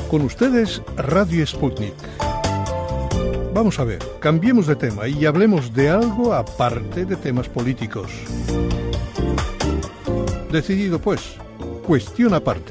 Con ustedes, Radio Sputnik. Vamos a ver, cambiemos de tema y hablemos de algo aparte de temas políticos. Decidido pues, cuestión aparte.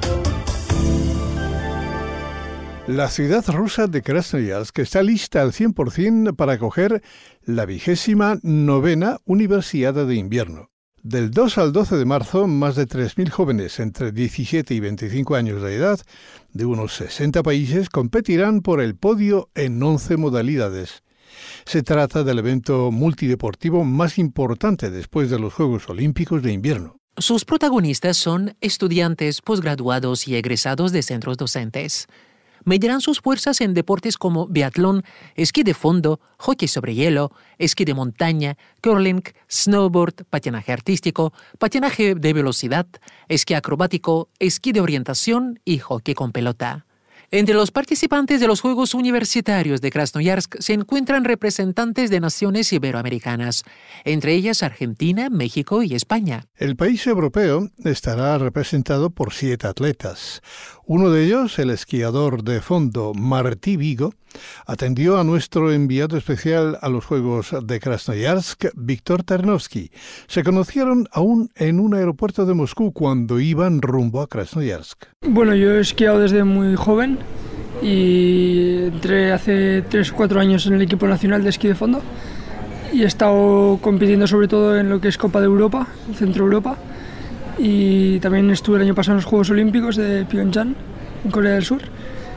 La ciudad rusa de Krasnoyarsk está lista al 100% para acoger la 29ª Universiada de Invierno. Del 2 al 12 de marzo, más de 3.000 jóvenes entre 17 y 25 años de edad de unos 60 países competirán por el podio en 11 modalidades. Se trata del evento multideportivo más importante después de los Juegos Olímpicos de Invierno. Sus protagonistas son estudiantes, posgraduados y egresados de centros docentes. Medirán sus fuerzas en deportes como biatlón, esquí de fondo, hockey sobre hielo, esquí de montaña, curling, snowboard, patinaje artístico, patinaje de velocidad, esquí acrobático, esquí de orientación y hockey con pelota. Entre los participantes de los Juegos Universitarios de Krasnoyarsk se encuentran representantes de naciones iberoamericanas, entre ellas Argentina, México y España. El país europeo estará representado por 7 atletas. Uno de ellos, el esquiador de fondo Martí Vigo, atendió a nuestro enviado especial a los Juegos de Krasnoyarsk, Víctor Tarnowski. Se conocieron aún en un aeropuerto de Moscú cuando iban rumbo a Krasnoyarsk. Bueno, yo he esquiado desde muy joven y entré hace 3 o 4 años en el equipo nacional de esquí de fondo y he estado compitiendo sobre todo en lo que es Copa de Europa, Centro Europa, y también estuve el año pasado en los Juegos Olímpicos de Pyeongchang, en Corea del Sur.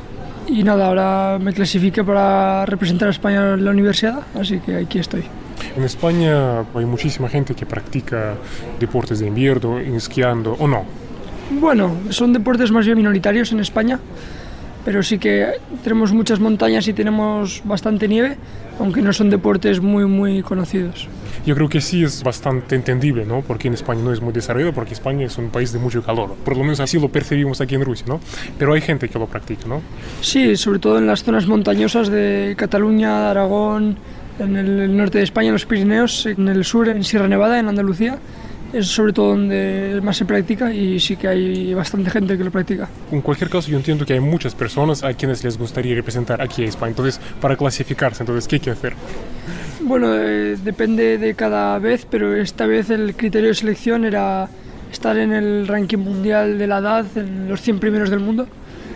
Y nada, ahora me clasifiqué para representar a España en la universidad, así que aquí estoy. En España hay muchísima gente que practica deportes de invierno, esquiando o no. Bueno, son deportes más bien minoritarios en España, pero sí que tenemos muchas montañas y tenemos bastante nieve, aunque no son deportes muy conocidos. Yo creo que sí es bastante entendible, ¿no? Porque en España no es muy desarrollado, porque España es un país de mucho calor. Por lo menos así lo percibimos aquí en Rusia, ¿no? Pero hay gente que lo practica, ¿no? Sí, sobre todo en las zonas montañosas de Cataluña, Aragón, en el norte de España, en los Pirineos, en el sur, en Sierra Nevada, en Andalucía. Es sobre todo donde más se practica y sí que hay bastante gente que lo practica. En cualquier caso, yo entiendo que hay muchas personas a quienes les gustaría representar aquí a España. Entonces, para clasificarse, ¿qué hay que hacer? Bueno, depende de cada vez, pero esta vez el criterio de selección era estar en el ranking mundial de la edad, en los 100 primeros del mundo,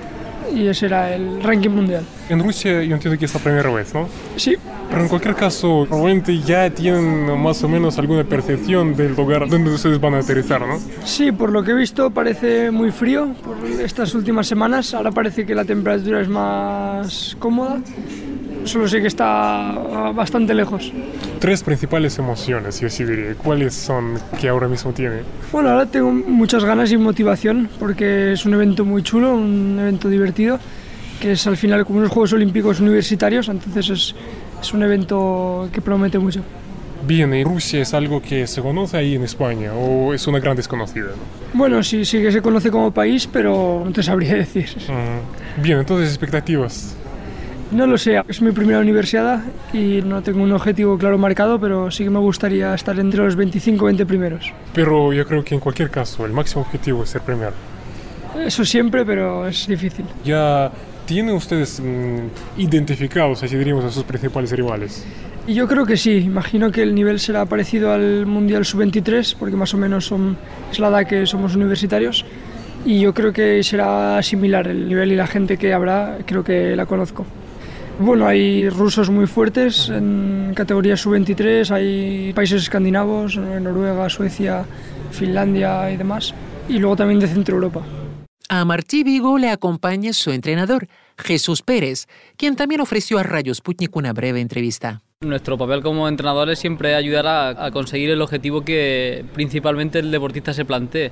y ese era el ranking mundial. En Rusia yo entiendo que es la primera vez, ¿no? Sí. Pero en cualquier caso, probablemente ya tienen más o menos alguna percepción del lugar donde ustedes van a aterrizar, ¿no? Sí, por lo que he visto parece muy frío por estas últimas semanas. Ahora parece que la temperatura es más cómoda. Solo sé que está bastante lejos. 3 principales emociones, yo sí diría. ¿Cuáles son que ahora mismo tiene? Bueno, ahora tengo muchas ganas y motivación porque es un evento muy chulo, un evento divertido, que es al final como unos Juegos Olímpicos universitarios, entonces es un evento que promete mucho. Bien, ¿y Rusia es algo que se conoce ahí en España o es una gran desconocida, ¿no? Bueno, sí que se conoce como país, pero no te sabría decir. Bien, entonces, ¿expectativas? No lo sé, es mi primera universidad y no tengo un objetivo claro marcado, pero sí que me gustaría estar entre los 25 o 20 primeros. Pero yo creo que en cualquier caso el máximo objetivo es ser primero. Eso siempre, pero es difícil. ¿Ya tienen ustedes identificados, así diríamos, a sus principales rivales? Y yo creo que sí, imagino que el nivel será parecido al Mundial Sub-23, porque más o menos es la edad que somos universitarios, y yo creo que será similar el nivel y la gente que habrá, creo que la conozco. Bueno, hay rusos muy fuertes en categoría Sub-23, hay países escandinavos, Noruega, Suecia, Finlandia y demás, y luego también de Centro Europa. A Martí Vigo le acompaña su entrenador, Jesús Pérez, quien también ofreció a Radio Sputnik una breve entrevista. Nuestro papel como entrenadores siempre es ayudar a conseguir el objetivo que principalmente el deportista se plantee.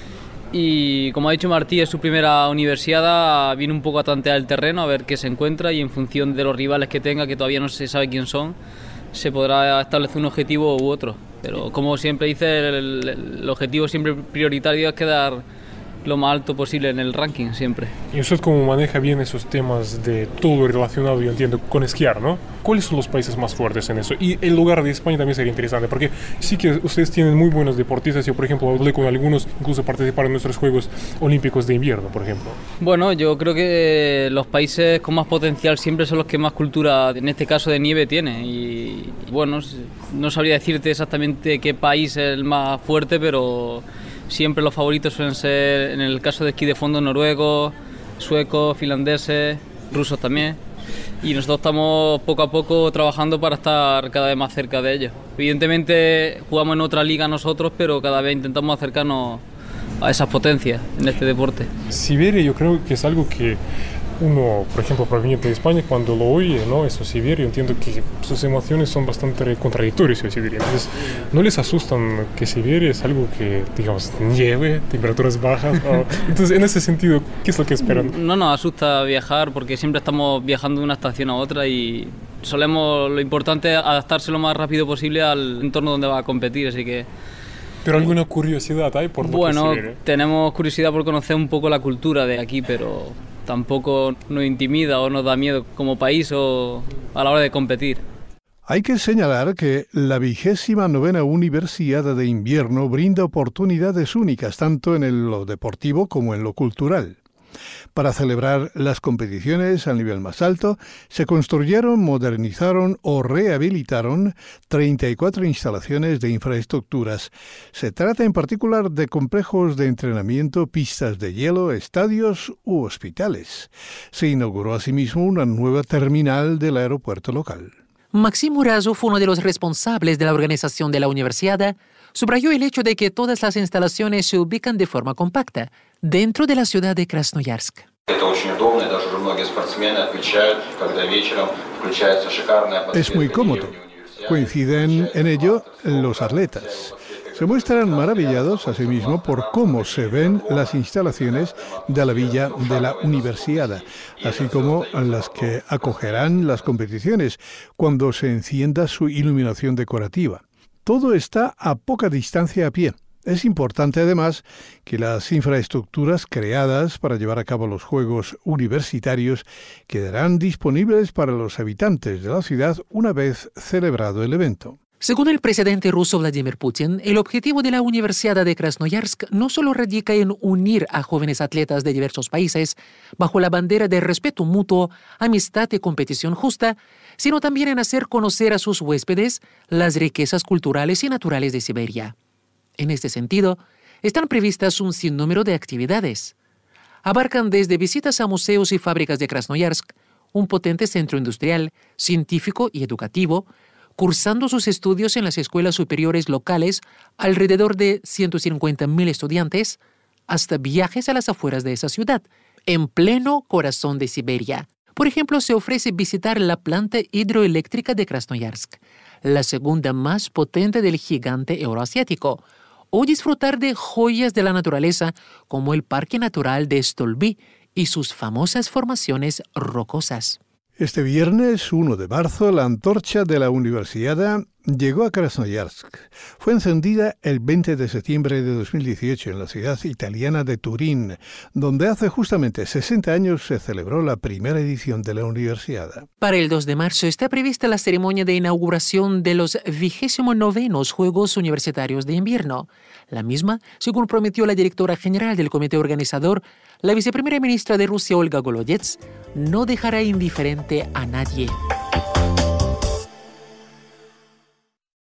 Y como ha dicho Martí, es su primera universidad, viene un poco a tantear el terreno, a ver qué se encuentra y en función de los rivales que tenga, que todavía no se sabe quién son, se podrá establecer un objetivo u otro. Pero como siempre dice, el objetivo siempre prioritario es quedar lo más alto posible en el ranking siempre. Y usted cómo maneja bien esos temas de todo relacionado, yo entiendo, con esquiar, ¿no? ¿Cuáles son los países más fuertes en eso? Y el lugar de España también sería interesante, porque sí que ustedes tienen muy buenos deportistas. Yo, por ejemplo, hablé con algunos, incluso participaron en nuestros Juegos Olímpicos de Invierno, por ejemplo. Bueno, yo creo que los países con más potencial siempre son los que más cultura, en este caso de nieve, tienen. Y bueno, no sabría decirte exactamente qué país es el más fuerte, pero siempre los favoritos suelen ser, en el caso de esquí de fondo, noruegos, suecos, finlandeses, rusos también. Y nosotros estamos poco a poco trabajando para estar cada vez más cerca de ellos. Evidentemente jugamos en otra liga nosotros, pero cada vez intentamos acercarnos a esas potencias en este deporte. Siberia yo creo que es algo que uno, por ejemplo, proveniente de España, cuando lo oye, ¿no? Eso, Siberia, entiendo que sus emociones son bastante contradictorias, yo diría. Entonces, ¿no les asustan que Siberia es algo que, digamos, nieve, temperaturas bajas? Entonces, en ese sentido, ¿qué es lo que esperan? No nos asusta viajar porque siempre estamos viajando de una estación a otra y lo importante es adaptarse lo más rápido posible al entorno donde va a competir, así que... ¿Pero alguna curiosidad hay por lo que Bueno, Siberia? tenemos curiosidad por conocer un poco la cultura de aquí, pero tampoco nos intimida o nos da miedo como país o a la hora de competir. Hay que señalar que la 29ª Universiada de Invierno brinda oportunidades únicas tanto en lo deportivo como en lo cultural. Para celebrar las competiciones al nivel más alto, se construyeron, modernizaron o rehabilitaron 34 instalaciones de infraestructuras. Se trata en particular de complejos de entrenamiento, pistas de hielo, estadios u hospitales. Se inauguró asimismo una nueva terminal del aeropuerto local. Maxim Urazov, uno de los responsables de la organización de la universidad, subrayó el hecho de que todas las instalaciones se ubican de forma compacta, dentro de la ciudad de Krasnoyarsk. Es muy cómodo. Coinciden en ello los atletas. Se muestran maravillados asimismo por cómo se ven las instalaciones de la villa de la Universiada, así como las que acogerán las competiciones cuando se encienda su iluminación decorativa. Todo está a poca distancia a pie. Es importante además que las infraestructuras creadas para llevar a cabo los Juegos Universitarios quedarán disponibles para los habitantes de la ciudad una vez celebrado el evento. Según el presidente ruso Vladimir Putin, el objetivo de la Universidad de Krasnoyarsk no solo radica en unir a jóvenes atletas de diversos países bajo la bandera de respeto mutuo, amistad y competición justa, sino también en hacer conocer a sus huéspedes las riquezas culturales y naturales de Siberia. En este sentido, están previstas un sinnúmero de actividades. Abarcan desde visitas a museos y fábricas de Krasnoyarsk, un potente centro industrial, científico y educativo, cursando sus estudios en las escuelas superiores locales alrededor de 150.000 estudiantes, hasta viajes a las afueras de esa ciudad, en pleno corazón de Siberia. Por ejemplo, se ofrece visitar la planta hidroeléctrica de Krasnoyarsk, la segunda más potente del gigante euroasiático, o disfrutar de joyas de la naturaleza como el Parque Natural de Stolby y sus famosas formaciones rocosas. Este viernes 1 de marzo, la antorcha de la Universiada llegó a Krasnoyarsk. Fue encendida el 20 de septiembre de 2018 en la ciudad italiana de Turín, donde hace justamente 60 años se celebró la primera edición de la Universiada. Para el 2 de marzo está prevista la ceremonia de inauguración de los 29º Juegos Universitarios de Invierno. La misma, según prometió la directora general del comité organizador, la viceprimera ministra de Rusia, Olga Golodets, no dejará indiferente a nadie.